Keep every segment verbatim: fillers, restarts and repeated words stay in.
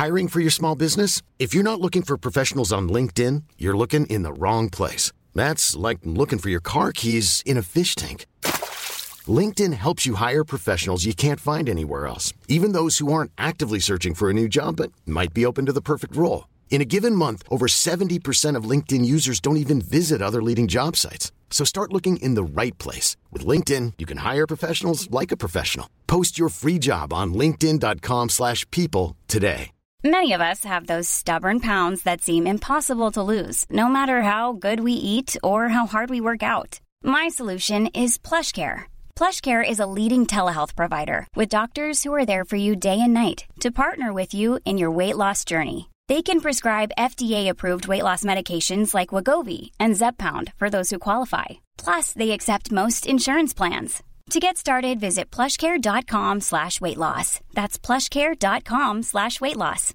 Hiring for your small business? If you're not looking for professionals on LinkedIn, you're looking in the wrong place. That's like looking for your car keys in a fish tank. LinkedIn helps you hire professionals you can't find anywhere else, even those who aren't actively searching for a new job but might be open to the perfect role. In a given month, over seventy percent of LinkedIn users don't even visit other leading job sites. So start looking in the right place. With LinkedIn, you can hire professionals like a professional. Post your free job on linkedin.com slash people today. Many of us have those stubborn pounds that seem impossible to lose, no matter how good we eat or how hard we work out. My solution is PlushCare. PlushCare is a leading telehealth provider with doctors who are there for you day and night to partner with you in your weight loss journey. They can prescribe F D A-approved weight loss medications like Wegovy and Zepbound for those who qualify. Plus, they accept most insurance plans. To get started, visit plushcare.com slash weight loss. That's plushcare.com slash weight loss.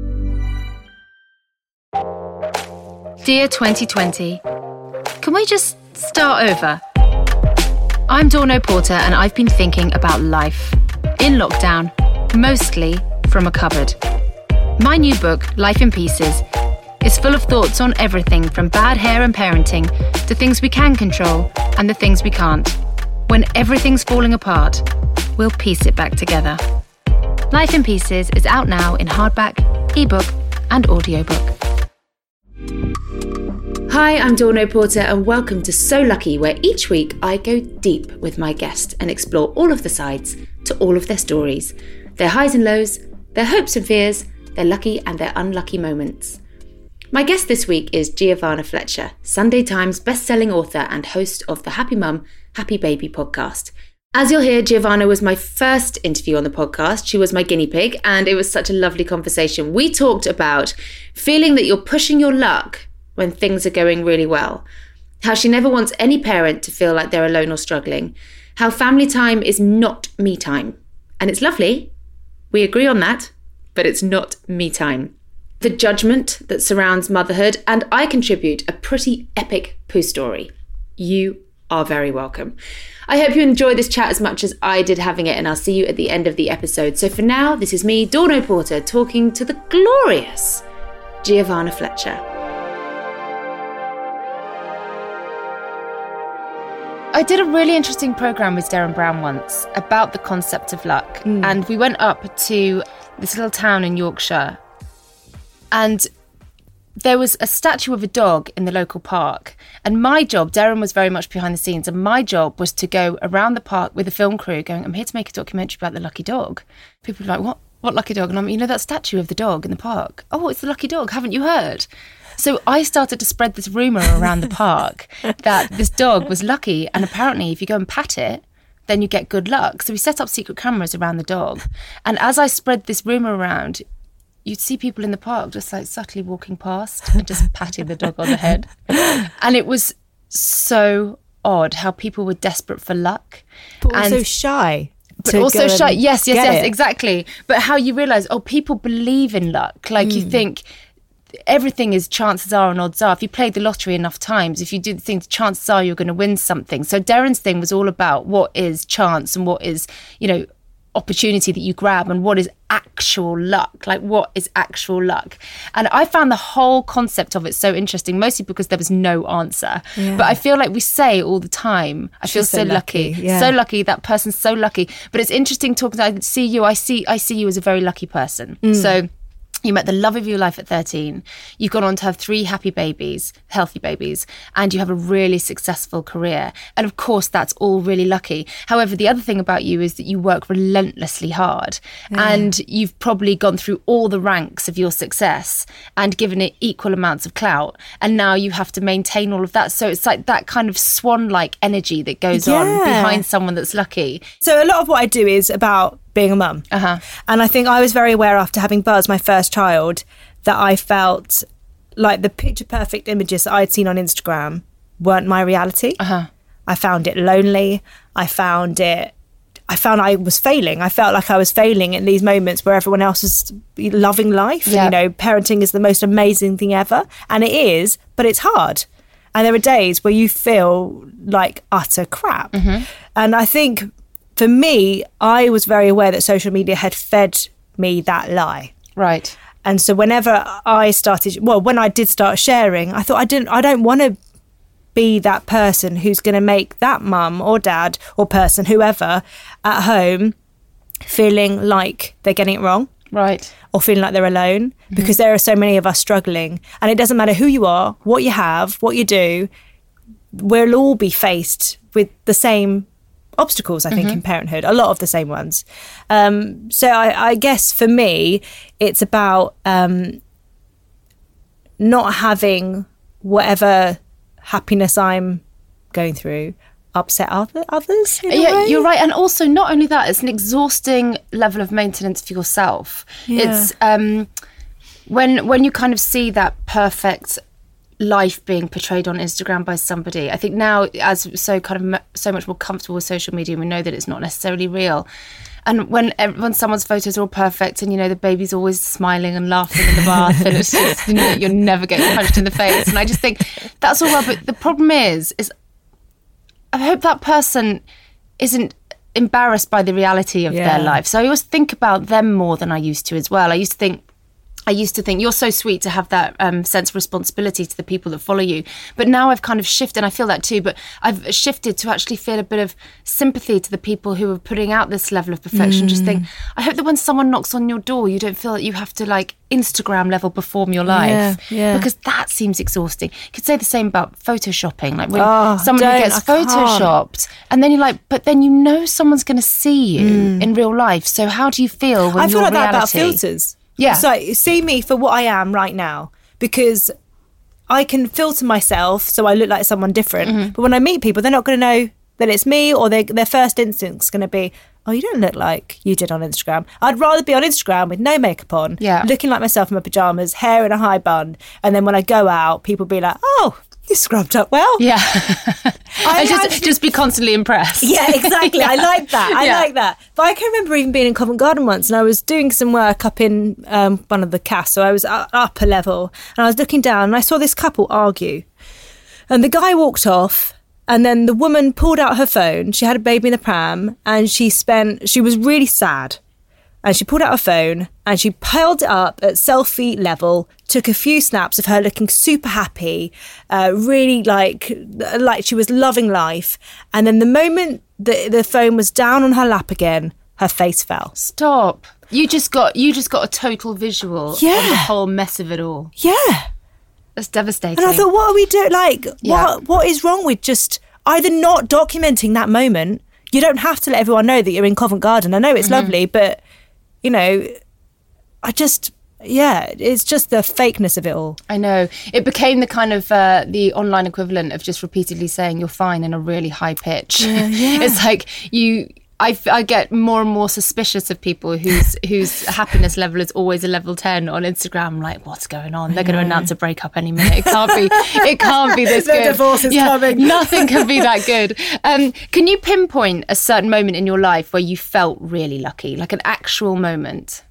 Dear twenty twenty, can we just start over? I'm Dawn O'Porter and I've been thinking about life in lockdown, mostly from a cupboard. My new book, Life in Pieces, is full of thoughts on everything from bad hair and parenting to things we can control and the things we can't. When everything's falling apart, we'll piece it back together. Life in Pieces is out now in hardback, ebook, and audiobook. Hi, I'm Dawn O'Porter and welcome to So Lucky, where each week I go deep with my guest and explore all of the sides to all of their stories, their highs and lows, their hopes and fears, their lucky and their unlucky moments. My guest this week is Giovanna Fletcher, Sunday Times best-selling author and host of the Happy Mum, Happy Baby podcast. As you'll hear, Giovanna was my first interview on the podcast. She was my guinea pig, and it was such a lovely conversation. We talked about feeling that you're pushing your luck when things are going really well, how she never wants any parent to feel like they're alone or struggling, how family time is not me time. And it's lovely, we agree on that, but it's not me time. The judgment that surrounds motherhood, and I contribute a pretty epic poo story. You are very welcome. I hope you enjoy this chat as much as I did having it, and I'll see you at the end of the episode. So for now, this is me, Dawn O'Porter, talking to the glorious Giovanna Fletcher. I did a really interesting programme with Derren Brown once about the concept of luck. Mm. And we went up to this little town in Yorkshire, and there was a statue of a dog in the local park. And my job, Derren was very much behind the scenes, and my job was to go around the park with the film crew going, I'm here to make a documentary about the lucky dog. People were like, what? What lucky dog? And I'm, you know, that statue of the dog in the park? Oh, it's the lucky dog. Haven't you heard? So I started to spread this rumour around the park that this dog was lucky, and apparently if you go and pat it, then you get good luck. So we set up secret cameras around the dog. And as I spread this rumour around, you'd see people in the park just like subtly walking past and just patting the dog on the head. And it was so odd how people were desperate for luck. But also and, shy. But also shy. Yes, yes, yes, it. exactly. But how you realise, oh, people believe in luck. Like mm. you think everything is chances are and odds are. If you played the lottery enough times, if you do the things, chances are you're going to win something. So Derren's thing was all about what is chance and what is, you know, opportunity that you grab and what is actual luck, like what is actual luck. And I found the whole concept of it so interesting, mostly because there was no answer. Yeah. But I feel like we say all the time, I She's feel so, so lucky, lucky. Yeah. so lucky, that person's so lucky. But it's interesting talking to, I see you, I see, I see you as a very lucky person. Mm. So you met the love of your life at thirteen. You've gone on to have three happy babies, healthy babies, and you have a really successful career. And of course, that's all really lucky. However, the other thing about you is that you work relentlessly hard, yeah. and you've probably gone through all the ranks of your success and given it equal amounts of clout. And now you have to maintain all of that. So it's like that kind of swan-like energy that goes yeah. on behind someone that's lucky. So a lot of what I do is about being a mum. Uh-huh. And I think I was very aware after having Buzz, my first child, that I felt like the picture perfect images that I'd seen on Instagram weren't my reality. Uh-huh. I found it lonely. I found it, I found I was failing. I felt like I was failing in these moments where everyone else was loving life. Yeah. You know, parenting is the most amazing thing ever. And it is, but it's hard. And there are days where you feel like utter crap. Mm-hmm. And I think for me, I was very aware that social media had fed me that lie. Right. And so whenever I started, well, when I did start sharing, I thought I didn't, I don't want to be that person who's going to make that mum or dad or person, whoever at home, feeling like they're getting it wrong. Right. Or feeling like they're alone, mm-hmm. because there are so many of us struggling. And it doesn't matter who you are, what you have, what you do, we'll all be faced with the same obstacles, I think, mm-hmm. in parenthood, a lot of the same ones. Um, so I, I guess for me, it's about um, not having whatever happiness I'm going through upset other, others. Yeah, you're right. And also, not only that, it's an exhausting level of maintenance for yourself. Yeah. It's um, when when you kind of see that perfect life being portrayed on Instagram by somebody. I think now, as we're so kind of so much more comfortable with social media, we know that it's not necessarily real. And when when someone's photos are all perfect, and you know the baby's always smiling and laughing in the bath, and it's just, you know, you're never getting punched in the face. And I just think that's all well, but the problem is, is I hope that person isn't embarrassed by the reality of yeah. their life. So I always think about them more than I used to as well. I used to think, I used to think you're so sweet to have that um, sense of responsibility to the people that follow you. But now I've kind of shifted, and I feel that too, but I've shifted to actually feel a bit of sympathy to the people who are putting out this level of perfection. Mm. Just think, I hope that when someone knocks on your door, you don't feel that you have to like Instagram level perform your life. Yeah, yeah. Because that seems exhausting. You could say the same about photoshopping. Like when oh, someone who gets photoshopped, and then you're like, but then you know someone's going to see you mm. in real life. So how do you feel when I feel you're like reality? that about filters. Yeah. So see me for what I am right now, because I can filter myself so I look like someone different. Mm-hmm. But when I meet people, they're not going to know that it's me, or they, their first instinct's going to be, oh, you don't look like you did on Instagram. I'd rather be on Instagram with no makeup on, yeah. looking like myself in my pyjamas, hair in a high bun. And then when I go out, people be like, oh, you scrubbed up well. Yeah. I just, actually, just be constantly impressed. Yeah, exactly. yeah. I like that. I yeah. like that. But I can remember even being in Covent Garden once, and I was doing some work up in um, one of the casts. So I was up a level, and I was looking down, and I saw this couple argue. And the guy walked off, and then the woman pulled out her phone. She had a baby in the pram, and she spent, she was really sad. And she pulled out her phone and she held it up at selfie level, took a few snaps of her looking super happy, uh, really like like she was loving life. And then the moment the the phone was down on her lap again, her face fell. Stop. You just got you just got a total visual yeah. of the whole mess of it all. Yeah. That's devastating. And I thought, what are we doing? Like, yeah. what what is wrong with just either not documenting that moment? You don't have to let everyone know that you're in Covent Garden. I know it's mm-hmm. lovely, but you know, I just, yeah, it's just the fakeness of it all. I know. It became the kind of, uh, the online equivalent of just repeatedly saying you're fine in a really high pitch. Yeah, yeah. It's like you, I, I get more and more suspicious of people whose whose happiness level is always a level ten on Instagram. I'm like, what's going on? They're going to announce a breakup any minute. It can't be, it can't be this the good. The divorce is yeah, coming. Nothing can be that good. Um, can you pinpoint a certain moment in your life where you felt really lucky, like an actual moment?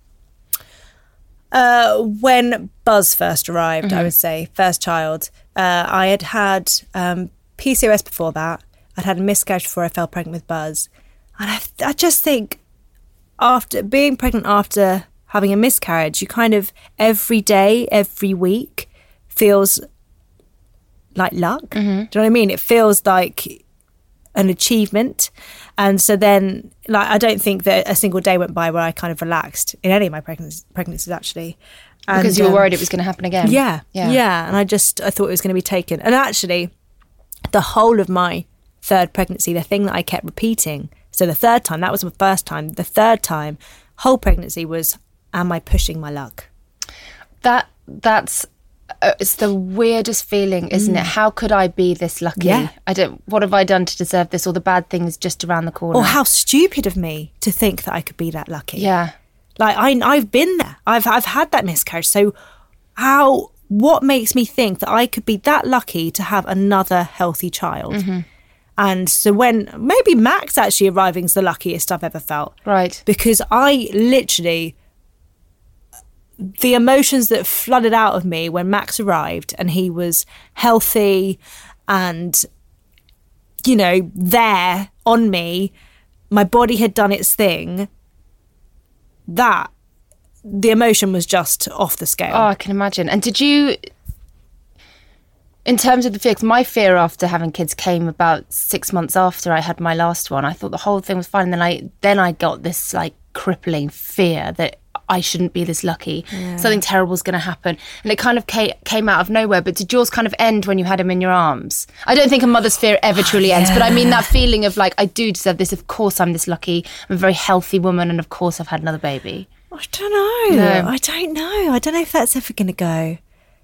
Uh, when Buzz first arrived, mm-hmm. I would say, first child, uh, I had had um, P C O S before that. I'd had a miscarriage before I fell pregnant with Buzz. And I, I just think after being pregnant after having a miscarriage, you kind of every day, every week feels like luck. Mm-hmm. Do you know what I mean? It feels like an achievement. And so then, like, I don't think that a single day went by where I kind of relaxed in any of my pregnancies, pregnancies actually. And, because you were um, worried it was going to happen again. Yeah, yeah. Yeah. And I just, I thought it was going to be taken. And actually, the whole of my third pregnancy, the thing that I kept repeating, so the third time, that was the first time. The third time, whole pregnancy was, am I pushing my luck? That That's, uh, it's the weirdest feeling, isn't mm. it? How could I be this lucky? Yeah. I don't, what have I done to deserve this? Or the bad thing is just around the corner. Or how stupid of me to think that I could be that lucky. Yeah. Like, I, I've been there. I've, I've had that miscarriage. So how, what makes me think that I could be that lucky to have another healthy child? Mm-hmm. And so when, maybe Max actually arriving is the luckiest I've ever felt. Right. Because I literally, the emotions that flooded out of me when Max arrived and he was healthy and, you know, there on me, my body had done its thing, that the emotion was just off the scale. Oh, I can imagine. And did you, in terms of the fear, 'cause my fear after having kids came about six months after I had my last one. I thought the whole thing was fine. And then I, then I got this like crippling fear that I shouldn't be this lucky. Yeah. Something terrible is going to happen. And it kind of came, came out of nowhere. But did yours kind of end when you had him in your arms? I don't think a mother's fear ever truly yeah. ends. But I mean that feeling of like, I do deserve this. Of course I'm this lucky. I'm a very healthy woman. And of course I've had another baby. I don't know. No. I don't know. I don't know if that's ever going to go.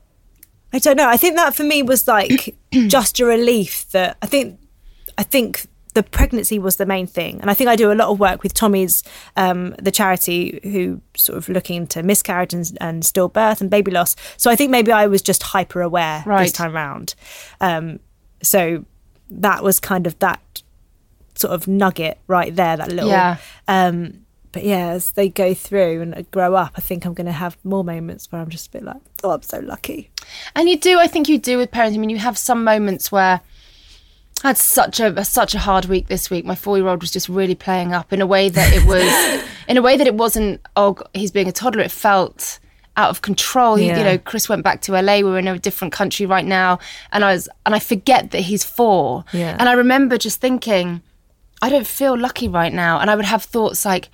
I don't know. I think that for me was like just a relief that I think, I think the pregnancy was the main thing. And I think I do a lot of work with Tommy's, um, the charity who sort of looking into miscarriage and, and stillbirth and baby loss. So I think maybe I was just hyper aware right. this time round. Um, so that was kind of that sort of nugget right there, that little... Yeah. Um, but yeah, as they go through and grow up, I think I'm going to have more moments where I'm just a bit like, oh, I'm so lucky. And you do, I think you do with parenting. I mean, you have some moments where I had such a such a hard week this week. My four-year-old was just really playing up in a way that it was, in a way that it wasn't, oh, he's being a toddler. It felt out of control. He, Yeah. You know, Chris went back to L A. We're in a different country right now. And I was, and I forget that he's four. Yeah. And I remember just thinking, I don't feel lucky right now. And I would have thoughts like,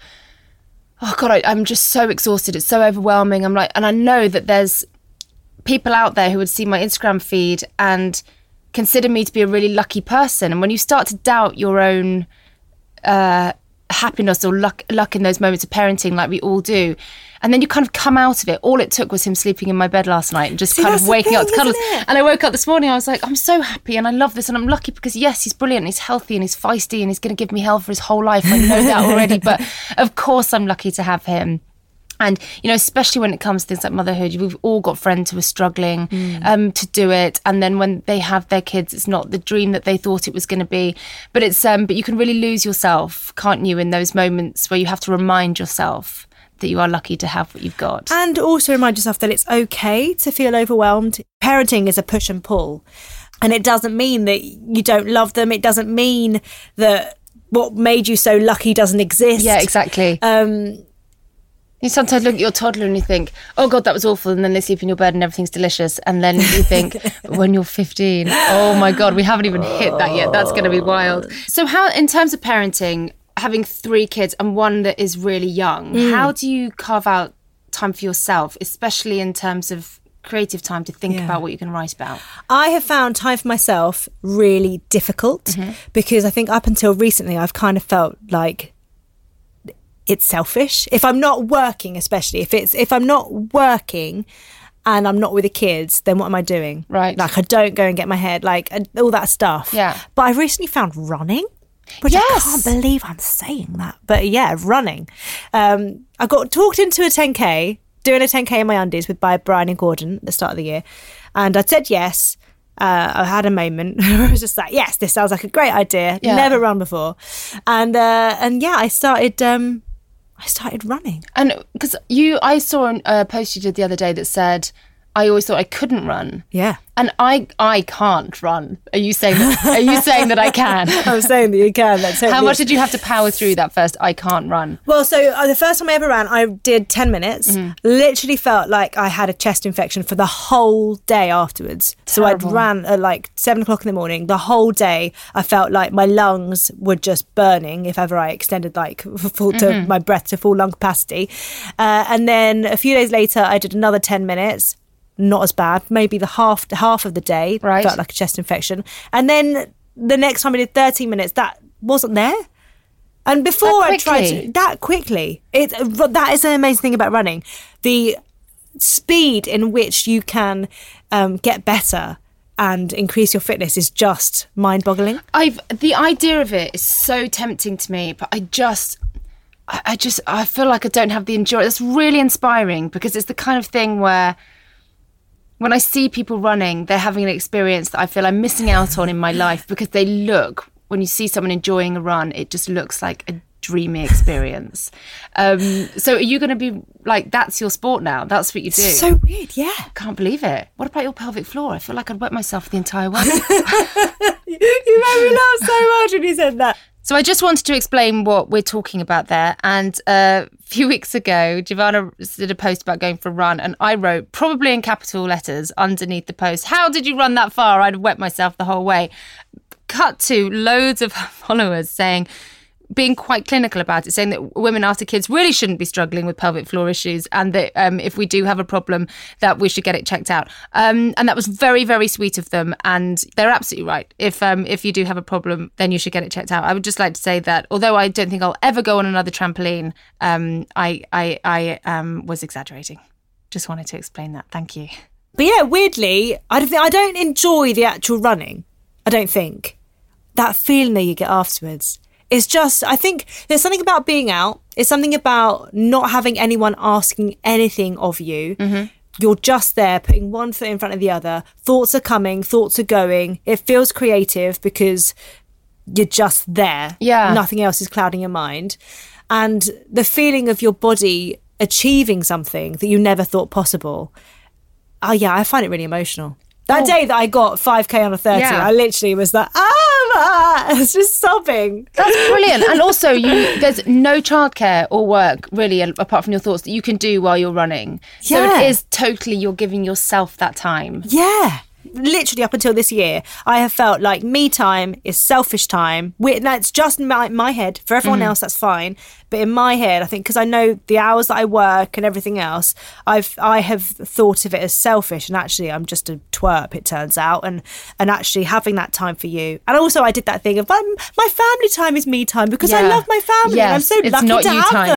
oh God, I, I'm just so exhausted. It's so overwhelming. I'm like, and I know that there's people out there who would see my Instagram feed and consider me to be a really lucky person. And when you start to doubt your own uh, happiness or luck, luck in those moments of parenting, like we all do, and then you kind of come out of it. All it took was him sleeping in my bed last night and just See, kind that's of the waking thing, up to cuddles. isn't it? And I woke up this morning, I was like, I'm so happy and I love this and I'm lucky because yes, he's brilliant and he's healthy and he's feisty and he's going to give me hell for his whole life. I know that already, but of course I'm lucky to have him. And, you know, especially when it comes to things like motherhood, we've all got friends who are struggling mm. um, to do it. And then when they have their kids, it's not the dream that they thought it was going to be. But it's um, but you can really lose yourself, can't you, in those moments where you have to remind yourself that you are lucky to have what you've got. And also remind yourself that it's okay to feel overwhelmed. Parenting is a push and pull. And it doesn't mean that you don't love them. It doesn't mean that what made you so lucky doesn't exist. Yeah, exactly. Um You sometimes look at your toddler and you think, oh God, that was awful. And then they sleep in your bed and everything's delicious. And then you think, when you're fifteen, oh my God, we haven't even hit that yet. That's going to be wild. So how, in terms of parenting, having three kids and one that is really young, mm. how do you carve out time for yourself, especially in terms of creative time to think yeah. about what you're going to write about? I have found time for myself really difficult mm-hmm. because I think up until recently, I've kind of felt like it's selfish. If I'm not working, especially if it's if I'm not working and I'm not with the kids, then what am I doing? Right. Like I don't go and get my hair, like all that stuff. Yeah. But I've recently found running, which yes. I can't believe I'm saying that. But yeah, running. Um, I got talked into a ten K, doing a ten K in my undies with by Brian and Gordon at the start of the year. And I said yes. Uh, I had a moment where I was just like, yes, this sounds like a great idea. Yeah. Never run before. And uh, and yeah, I started... Um, I started running. And because you, I saw a post you did the other day that said, I always thought I couldn't run. Yeah. And I I can't run. Are you saying that, are you saying that I can? I'm saying that you can. That's How much did you have to power through that first I can't run? Well, so uh, the first time I ever ran, I did ten minutes. Mm-hmm. Literally felt like I had a chest infection for the whole day afterwards. Terrible. So I ran at like seven o'clock in the morning. The whole day, I felt like my lungs were just burning if ever I extended like full to mm-hmm. my breath to full lung capacity. Uh, and then a few days later, I did another ten minutes. Not as bad, maybe the half half of the day right. felt like a chest infection. And then the next time I did thirteen minutes, that wasn't there. And before I tried to, that quickly, it, that is an amazing thing about running. The speed in which you can um, get better and increase your fitness is just mind-boggling. I've the idea of it is so tempting to me, but I just... I just, I feel like I don't have the endurance. It's really inspiring because it's the kind of thing where when I see people running, they're having an experience that I feel I'm missing out on in my life because they look, when you see someone enjoying a run, it just looks like a dreamy experience. Um, so are you going to be like, that's your sport now? That's what you do? It's so weird, yeah. I can't believe it. What about your pelvic floor? I feel like I'd wet myself the entire way. You made me laugh so much when you said that. So I just wanted to explain what we're talking about there. And uh, few weeks ago, Giovanna did a post about going for a run, and I wrote, probably in capital letters underneath the post, "How did you run that far? I'd wet myself the whole way." Cut to loads of followers saying, being quite clinical about it, saying that women after kids really shouldn't be struggling with pelvic floor issues, and that um, if we do have a problem, that we should get it checked out. Um, and that was very, very sweet of them. And they're absolutely right. If um, if you do have a problem, then you should get it checked out. I would just like to say that although I don't think I'll ever go on another trampoline, um, I I, I um, was exaggerating. Just wanted to explain that. Thank you. But yeah, weirdly, I don't think I don't enjoy the actual running. I don't think that feeling that you get afterwards. It's just, I think there's something about being out. It's something about not having anyone asking anything of you. Mm-hmm. You're just there, putting one foot in front of the other. Thoughts are coming, thoughts are going. It feels creative because you're just there. Yeah. Nothing else is clouding your mind. And the feeling of your body achieving something that you never thought possible. Oh, yeah, I find it really emotional. That oh. day that I got five K on a thirty, yeah. I literally was like, ah, I was just sobbing. That's brilliant. And also, you there's no childcare or work, really, apart from your thoughts, that you can do while you're running. So yeah. it is totally, you're giving yourself that time. Yeah. Literally up until this year, I have felt like me time is selfish time. That's just my, my head. For everyone mm-hmm. else, that's fine. But in my head, I think because I know the hours that I work and everything else, I've I have thought of it as selfish. And actually, I'm just a twerp, it turns out. And and actually having that time for you. And also, I did that thing of my, my family time is me time because yeah. I love my family. Yes, and I'm so it's lucky not to you have time. them.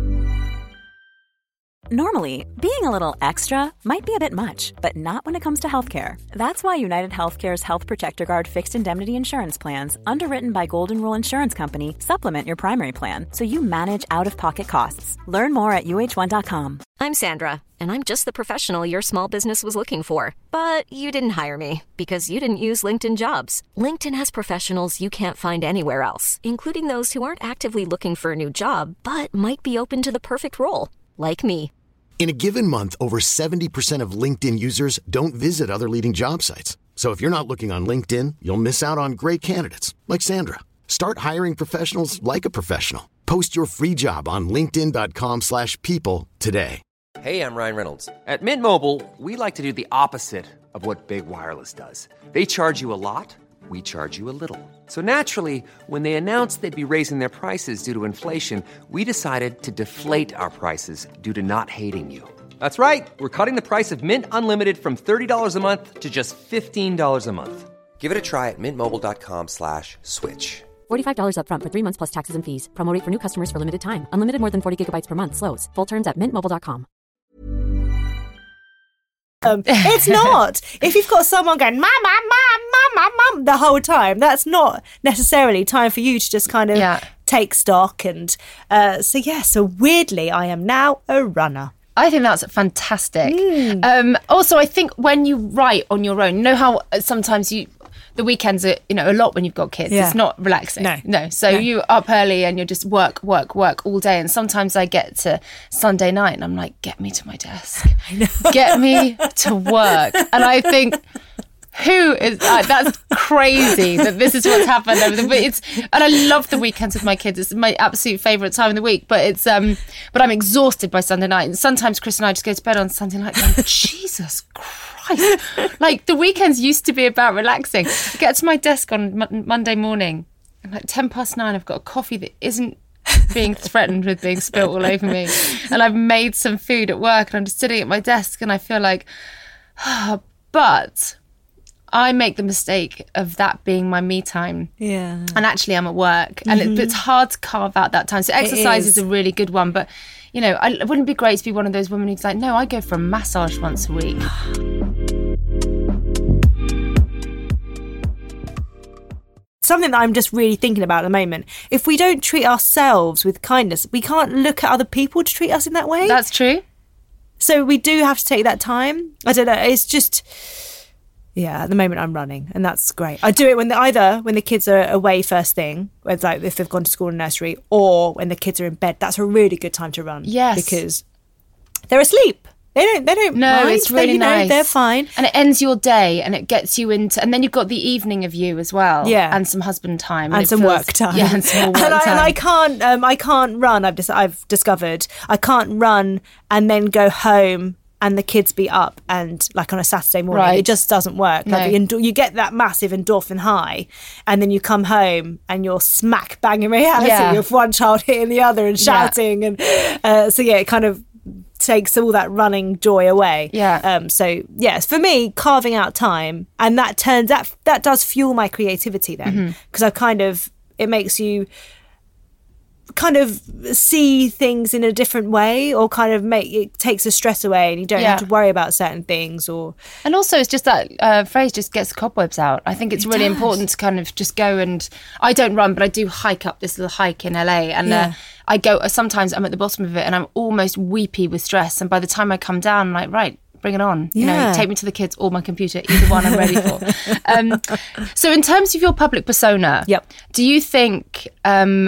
Normally, being a little extra might be a bit much, but not when it comes to healthcare. That's why United Healthcare's Health Protector Guard fixed indemnity insurance plans, underwritten by Golden Rule Insurance Company, supplement your primary plan so you manage out-of-pocket costs. Learn more at U H one dot com. I'm Sandra, and I'm just the professional your small business was looking for. But you didn't hire me because you didn't use LinkedIn Jobs. LinkedIn has professionals you can't find anywhere else, including those who aren't actively looking for a new job, but might be open to the perfect role, like me. In a given month, over seventy percent of LinkedIn users don't visit other leading job sites. So if you're not looking on LinkedIn, you'll miss out on great candidates like Sandra. Start hiring professionals like a professional. Post your free job on linkedin dot com slash people today. Hey, I'm Ryan Reynolds. At Mint Mobile, we like to do the opposite of what Big Wireless does. They charge you a lot, we charge you a little. So naturally, when they announced they'd be raising their prices due to inflation, we decided to deflate our prices due to not hating you. That's right. We're cutting the price of Mint Unlimited from thirty dollars a month to just fifteen dollars a month. Give it a try at mintmobile.com slash switch. forty-five dollars up front for three months plus taxes and fees. Promo rate for new customers for limited time. Unlimited more than forty gigabytes per month. Slows full terms at mint mobile dot com. Um, it's not. If you've got someone going, mum, mum, mum, mum, mum, the whole time, that's not necessarily time for you to just kind of yeah. take stock. And uh, so, yeah, so weirdly, I am now a runner. I think that's fantastic. Mm. Um, also, I think when you write on your own, you know how sometimes you... the weekends are, you know, a lot when you've got kids. Yeah. It's not relaxing. No. No. So no. you up early and you're just work, work, work all day. And sometimes I get to Sunday night and I'm like, get me to my desk. I know. Get me to work. And I think, who is uh, that's crazy that this is what's happened over the week. It's, and I love the weekends with my kids. It's my absolute favourite time of the week. But it's um, but I'm exhausted by Sunday night. And sometimes Chris and I just go to bed on Sunday night going, Jesus Christ. Like the weekends used to be about relaxing. I get to my desk on m- Monday morning and like ten past nine I've got a coffee that isn't being threatened with being spilt all over me, and I've made some food at work and I'm just sitting at my desk and I feel like oh, but I make the mistake of that being my me time. Yeah. And actually I'm at work and mm-hmm. it, it's hard to carve out that time. So exercise is. is a really good one, but you know, I, it wouldn't be great to be one of those women who's like, no, I go for a massage once a week. Something that I'm just really thinking about at the moment. If we don't treat ourselves with kindness, we can't look at other people to treat us in that way. That's true. So we do have to take that time. I don't know. It's just, yeah, at the moment I'm running and that's great. I do it when the, either when the kids are away first thing, it's like if they've gone to school and nursery, or when the kids are in bed. That's a really good time to run. Yes. Because they're asleep. They don't, they don't No, mind. it's really they, you know, nice. They're fine. And it ends your day and it gets you into, and then you've got the evening of you as well. Yeah. And some husband time. And it some feels- work time. Yeah, and some more work and I, time. And I can't, um, I can't run. I've just, I've discovered I can't run and then go home and the kids be up and like on a Saturday morning. Right. It just doesn't work. No. Like the endo- you get that massive endorphin high, and then you come home and you're smack bang in reality Yeah. with one child hitting the other and shouting, and uh, so yeah, it kind of takes all that running joy away. Yeah. Um. So yes, for me, carving out time, and that turns that that does fuel my creativity then, because I kind of it makes you kind of see things in a different way, or kind of make it takes the stress away and you don't Yeah. have to worry about certain things. Or And also, it's just that uh, phrase just gets the cobwebs out. I think it's It really does. important to kind of just go and... I don't run, but I do hike up this little hike in L A. And Yeah. uh, I go... Sometimes I'm at the bottom of it and I'm almost weepy with stress. And by the time I come down, I'm like, right, bring it on. You know, Yeah. take me to the kids or my computer. Either one I'm ready for. Um, so in terms of your public persona, Yep. do you think... Um,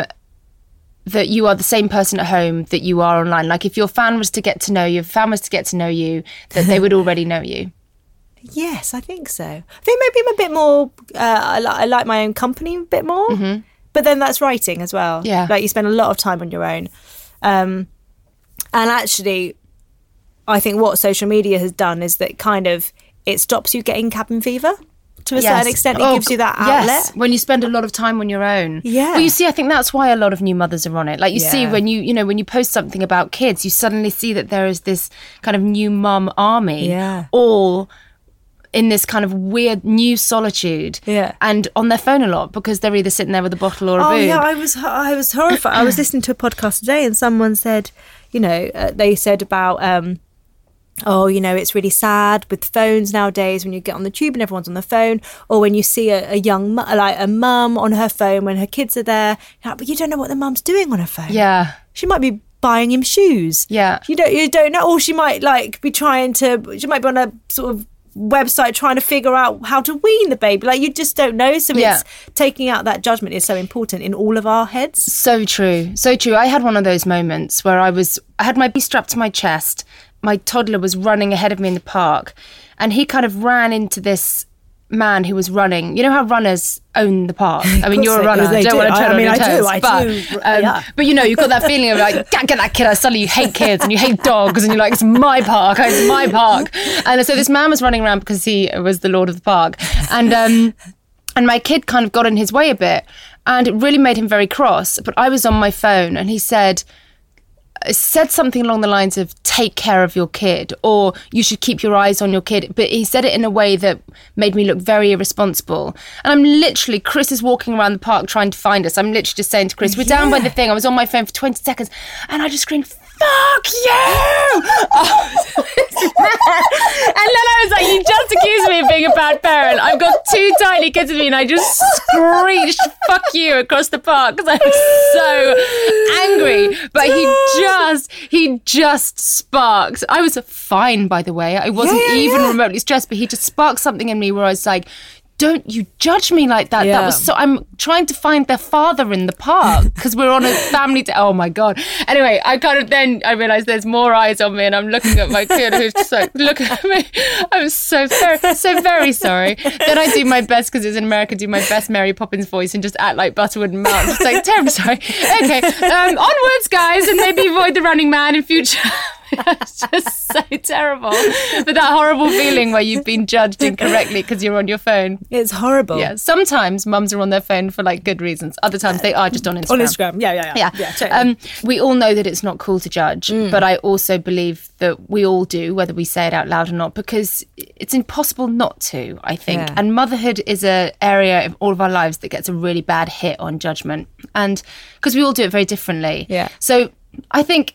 that you are the same person at home that you are online? Like if your fan was to get to know you, if a fan was to get to know you, that they would already know you? yes, I think so. I think maybe I'm a bit more. Uh, I, li- I like my own company a bit more, mm-hmm. but then that's writing as well. Yeah. Like you spend a lot of time on your own, um, and actually, I think what social media has done is that kind of it stops you getting cabin fever. To a Yes. certain extent, it Oh, gives you that yes, outlet. when you spend a lot of time on your own. Yeah. Well, you see, I think that's why a lot of new mothers are on it. Like you see Yeah. when you, you know, when you post something about kids, you suddenly see that there is this kind of new mum army. Yeah. All in this kind of weird new solitude. Yeah. And on their phone a lot because they're either sitting there with a bottle or a Oh boob. yeah, I was I was horrified. I was listening to a podcast today, and someone said, you know, uh, they said about. Um, Oh, you know, it's really sad with phones nowadays when you get on the tube and everyone's on the phone, or when you see a, a young, mu- like a mum on her phone when her kids are there, you're like, but you don't know what the mum's doing on her phone. Yeah. She might be buying him shoes. Yeah. You don't, you don't know, or she might like be trying to, she might be on a sort of website trying to figure out how to wean the baby. Like you just don't know. So Yeah. it's taking out that judgment is so important in all of our heads. So true. So true. I had one of those moments where I was, I had my baby strapped to my chest. My toddler was running ahead of me in the park and he kind of ran into this man who was running. You know how runners own the park? I mean, you're a they- runner. they I don't do. want to I- tread I on mean, your I do, toes. I but, do. Um, Yeah. but you know, you've got that feeling of like, can't get that kid out. Suddenly you hate kids and you hate dogs and you're like, it's my park. It's my park. And so this man was running around because he was the lord of the park. And, um, and my kid kind of got in his way a bit and it really made him very cross. But I was on my phone and he said, said something along the lines of take care of your kid or you should keep your eyes on your kid, but he said it in a way that made me look very irresponsible. And I'm literally, Chris is walking around the park trying to find us. I'm literally just saying to Chris, we're down by the thing. I was on my phone for twenty seconds and I just screamed, fuck you! Oh, and then I was like, you just accused me of being a bad parent. I've got two tiny kids with me and I just screeched fuck you across the park because I was so angry. But he just, he just sparked. I was fine, by the way. I wasn't Yeah, yeah, even yeah. remotely stressed, but he just sparked something in me where I was like, don't you judge me like that. Yeah. That was so, I'm trying to find their father in the park because we're on a family day. Oh my God. Anyway, I kind of then, I realised there's more eyes on me and I'm looking at my kid who's just like, looking at me. I'm so, very, so very sorry. Then I do my best because it's in America, do my best Mary Poppins voice and just act like Butterwood and Mount. Just like, terribly sorry. Okay, um, onwards guys, and maybe avoid the running man in future. It's just so terrible. But that horrible feeling where you've been judged incorrectly because you're on your phone. It's horrible. Yeah, sometimes mums are on their phone for like good reasons. Other times they are just on Instagram. On Instagram, yeah, yeah, yeah. Yeah. totally. Um, we all know that it's not cool to judge, but I also believe that we all do, whether we say it out loud or not, because it's impossible not to, I think. Yeah. And motherhood is an area of all of our lives that gets a really bad hit on judgment. And because we all do it very differently. Yeah. So I think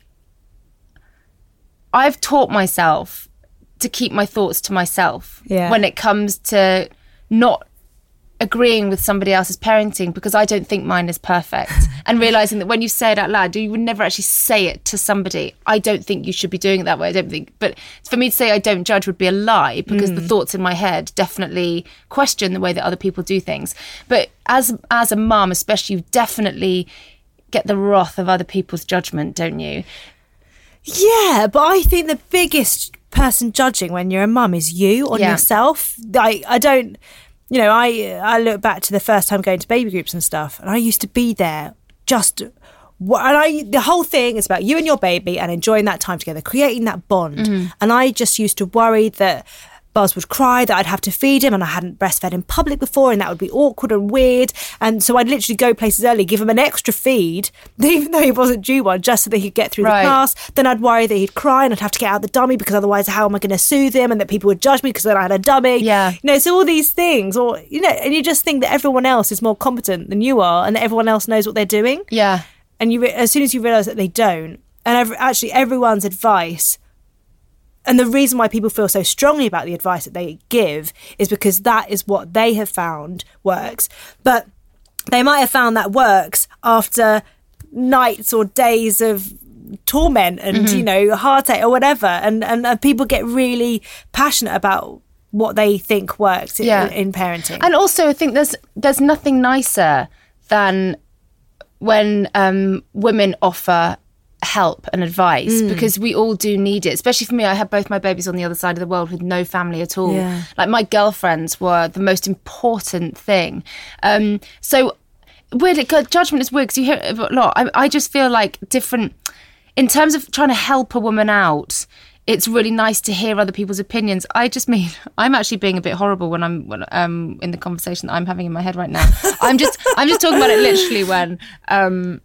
I've taught myself to keep my thoughts to myself Yeah. when it comes to not agreeing with somebody else's parenting because I don't think mine is perfect. And realising that when you say it out loud, you would never actually say it to somebody. I don't think you should be doing it that way. I don't think. But for me to say I don't judge would be a lie because the thoughts in my head definitely question the way that other people do things. But as as a mum, especially, you definitely get the wrath of other people's judgment, don't you? Yeah, but I think the biggest person judging when you're a mum is you on Yeah. yourself. I, I don't, you know, I I look back to the first time going to baby groups and stuff, and I used to be there just, and I the whole thing is about you and your baby and enjoying that time together, creating that bond. Mm-hmm. And I just used to worry that Buzz would cry, that I'd have to feed him, and I hadn't breastfed in public before, and that would be awkward and weird. And so I'd literally go places early, give him an extra feed, even though he wasn't due one, just so that he'd get through Right. the class. Then I'd worry that he'd cry and I'd have to get out the dummy, because otherwise how am I going to soothe him, and that people would judge me because then I had a dummy. Yeah. You know, so all these things, or, you know, and you just think that everyone else is more competent than you are, and that everyone else knows what they're doing. Yeah. And you, re- as soon as you realise that they don't, and every, actually everyone's advice, and the reason why people feel so strongly about the advice that they give is because that is what they have found works. But they might have found that works after nights or days of torment and, Mm-hmm. you know, heartache or whatever. And, and uh, people get really passionate about what they think works Yeah. in, in parenting. And also, I think there's there's nothing nicer than when um, women offer help and advice, Mm. because we all do need it. Especially for me, I had both my babies on the other side of the world with no family at all. Yeah. Like, my girlfriends were the most important thing. Um, so weird, it- judgment is weird because you hear it a lot. I, I just feel like different, in terms of trying to help a woman out, it's really nice to hear other people's opinions. I just mean, I'm actually being a bit horrible when I'm when, um, in the conversation that I'm having in my head right now. I'm just I'm just talking about it literally when. Um,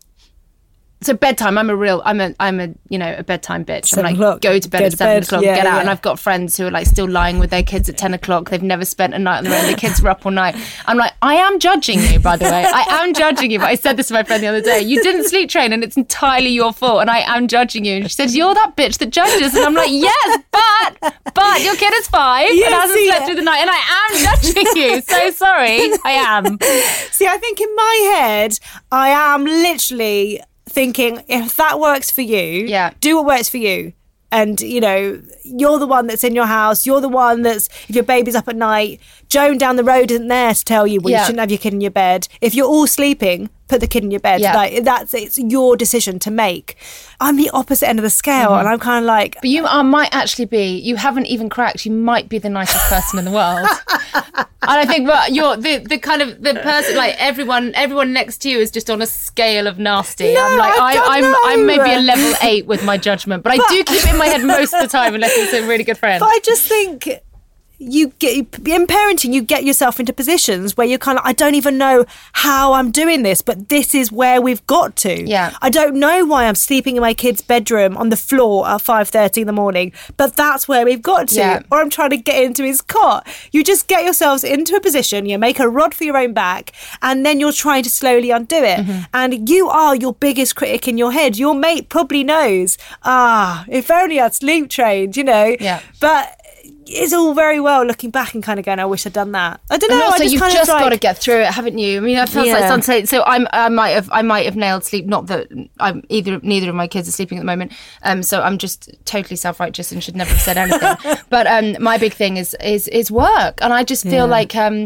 So bedtime, I'm a real, I'm a, I'm a, you know, a bedtime bitch. Seven I'm like, o'clock, go to bed go at to seven bed, o'clock, yeah, get out. yeah. And I've got friends who are like still lying with their kids at ten o'clock. They've never spent a night on their own. The kids were up all night. I'm like, I am judging you, by the way. I am judging you. But I said this to my friend the other day. You didn't sleep train and it's entirely your fault. And I am judging you. And she said, you're that bitch that judges. And I'm like, yes, but, but your kid is five Yeah, and hasn't see, slept yeah. through the night. And I am judging you. So sorry. I am. See, I think in my head, I am literally thinking, if that works for you, Yeah. do what works for you. And, you know, you're the one that's in your house. You're the one that's, if your baby's up at night, Joan down the road isn't there to tell you, well, Yeah. you shouldn't have your kid in your bed. If you're all sleeping, put the kid in your bed. Yeah. Like, that's, it's your decision to make. I'm the opposite end of the scale. Mm-hmm. And I'm kind of like, But you are, might actually be, you haven't even cracked, you might be the nicest person in the world. And I think, well, you're the, the kind of, the person, like everyone everyone next to you is just on a scale of nasty. No, I'm like, I don't I'm, know. I'm maybe a level eight with my judgment, but I do keep it in my head most of the time unless it's a really good friend. But I just think you get in parenting, you get yourself into positions where you're kind of, I don't even know how I'm doing this, but this is where we've got to. Yeah. I don't know why I'm sleeping in my kid's bedroom on the floor at five thirty in the morning, but that's where we've got to. Yeah. Or I'm trying to get into his cot. You just get yourselves into a position, you make a rod for your own back, and then you're trying to slowly undo it. Mm-hmm. And you are your biggest critic in your head. Your mate probably knows, ah, if only I'd sleep trained, you know. Yeah. But it's all very well looking back and kind of going, I wish I'd done that. I don't know. And also, I just you've kind just of like, got to get through it, haven't you? I mean, it feels like Yeah. something. So I'm, I might have, I might have nailed sleep. Not that I'm either. Neither of my kids are sleeping at the moment. Um, so I'm just totally self-righteous and should never have said anything. But um, my big thing is is is work, and I just feel Yeah. like um,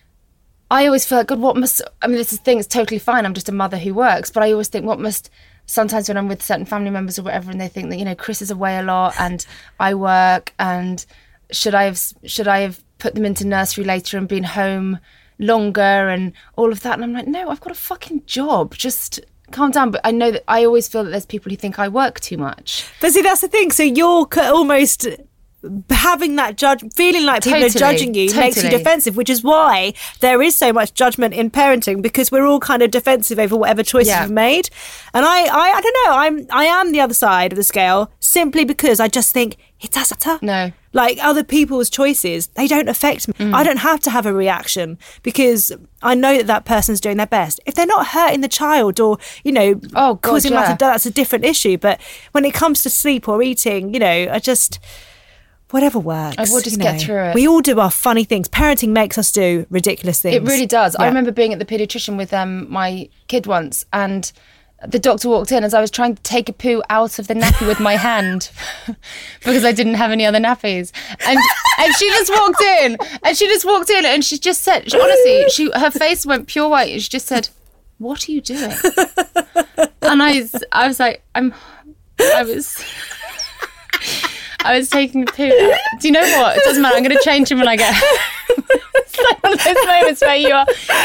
I always feel like, God, what must? I mean, this is the thing. It's totally fine. I'm just a mother who works, but I always think, what must? Sometimes when I'm with certain family members or whatever, and they think that, you know, Chris is away a lot and I work, and should I have should I have put them into nursery later and been home longer and all of that? And I'm like, no, I've got a fucking job. Just calm down. But I know that I always feel that there's people who think I work too much. But see, that's the thing. So you're c- almost having that judge, feeling like people Totally, are judging you makes you totally. defensive, which is why there is so much judgment in parenting, because we're all kind of defensive over whatever choices Yeah. we've made. And I, I, I don't know. I'm, I am the other side of the scale simply because I just think it doesn't matter. No. Like other people's choices, they don't affect me. Mm. I don't have to have a reaction because I know that that person's doing their best. If they're not hurting the child or, you know, Oh, God, causing yeah. massive, that's a different issue. But when it comes to sleep or eating, you know, I just, whatever works. I will just you get know. through it. We all do our funny things. Parenting makes us do ridiculous things. It really does. I Yeah. remember being at the paediatrician with um, my kid once, and the doctor walked in as I was trying to take a poo out of the nappy with my hand because I didn't have any other nappies. And and she just walked in, and she just walked in, and she just said, she, honestly, she her face went pure white, and she just said, "What are you doing?" And I, I was like, I'm, I was. I was taking the poo. Do you know what? It doesn't matter. I'm going to change him when I get home. It's like one of those moments where you are...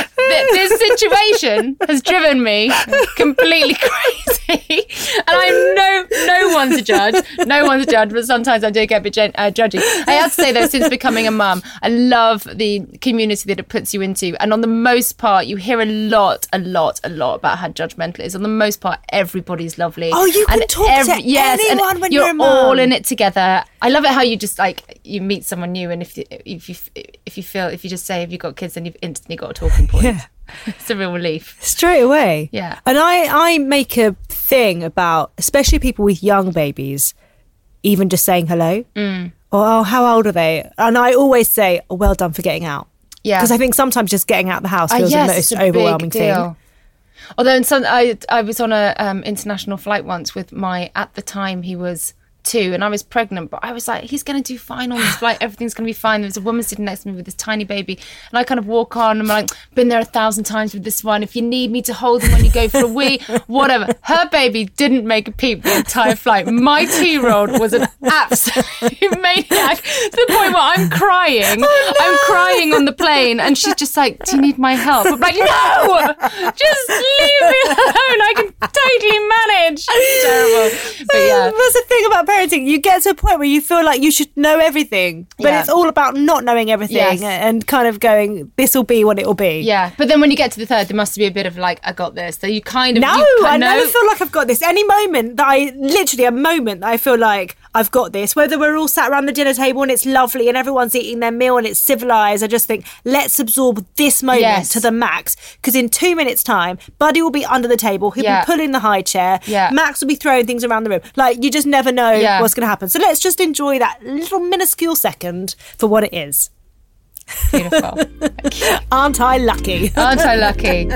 This situation has driven me completely crazy. And I'm no no one's a judge. No one's a judge, but sometimes I do get a bit gen- uh, judgy. I have to say, though, since becoming a mum, I love the community that it puts you into. And on the most part, you hear a lot, a lot, a lot about how judgmental it is. On the most part, everybody's lovely. Oh, you can and talk every, to yes, anyone and when you're, you're a mum. all in it together. I love it how you just, like, you meet someone new, and if you, if you, if you feel, if you just say, have you got kids, then you've instantly got a talking point. Yeah. It's a real relief. Straight away. Yeah. And I, I make a thing about, especially people with young babies, even just saying hello. Mm. Or, oh, how old are they? And I always say, oh, well done for getting out. Yeah. Because I think sometimes just getting out of the house feels uh, yes, the most it's a overwhelming big deal. thing. Although in some, I, I was on a um, international flight once with my, at the time he was two and I was pregnant, but I was like, he's going to do fine on this flight, everything's going to be fine. There was a woman sitting next to me with this tiny baby, and I kind of walk on and I'm like, been there a thousand times with this one, if you need me to hold him when you go for a wee, whatever. Her baby didn't make a peep the entire flight. My two-year-old was an absolute maniac to the point where I'm crying. Oh, no. I'm crying on the plane and she's just like, do you need my help? I'm like, no, just leave me alone, I can totally manage. It's terrible. But yeah, that's the thing about parenting, you get to a point where you feel like you should know everything, but yeah. it's all about not knowing everything. Yes. and kind of going, this will be what it will be. Yeah, but then when you get to the third, there must be a bit of like, I got this. So you kind of no, you I know. never feel like I've got this. Any moment that I literally a moment that I feel like I've got this, whether we're all sat around the dinner table and it's lovely and everyone's eating their meal and it's civilized, I just think, let's absorb this moment yes. to the max, because in two minutes time Buddy will be under the table, he'll yeah. be pulling the high chair, yeah. Max will be throwing things around the room. Like, you just never know yeah. what's going to happen. So let's just enjoy that little minuscule second for what it is. Beautiful. Aren't I lucky? Aren't I lucky?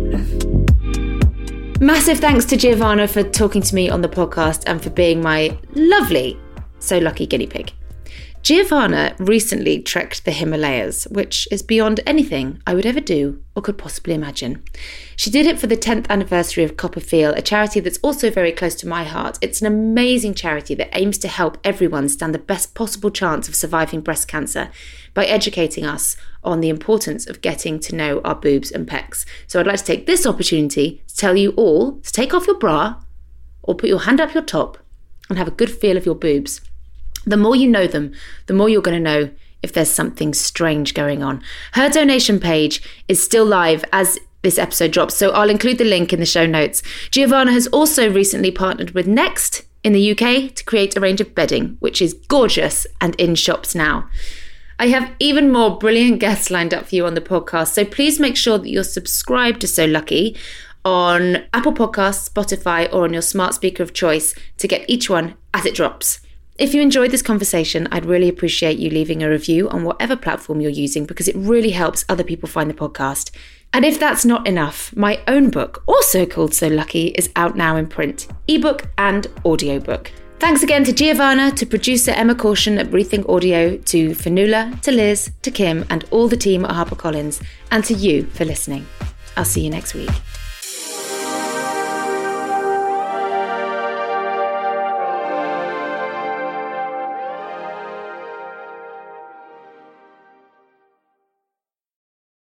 Massive thanks to Giovanna for talking to me on the podcast and for being my lovely So Lucky guinea pig. Giovanna recently trekked the Himalayas, which is beyond anything I would ever do or could possibly imagine. She did it for the tenth anniversary of Copperfield, a charity that's also very close to my heart. It's an amazing charity that aims to help everyone stand the best possible chance of surviving breast cancer by educating us on the importance of getting to know our boobs and pecs. So I'd like to take this opportunity to tell you all to take off your bra or put your hand up your top and have a good feel of your boobs. The more you know them, the more you're going to know if there's something strange going on. Her donation page is still live as this episode drops, so I'll include the link in the show notes. Giovanna has also recently partnered with Next in the U K to create a range of bedding, which is gorgeous and in shops now. I have even more brilliant guests lined up for you on the podcast, so please make sure that you're subscribed to So Lucky on Apple Podcasts, Spotify, or on your smart speaker of choice to get each one as it drops. If you enjoyed this conversation, I'd really appreciate you leaving a review on whatever platform you're using, because it really helps other people find the podcast. And if that's not enough, my own book, also called So Lucky, is out now in print, ebook and audiobook. Thanks again to Giovanna, to producer Emma Caution at Rethink Audio, to Fanula, to Liz, to Kim, and all the team at HarperCollins, and to you for listening. I'll see you next week.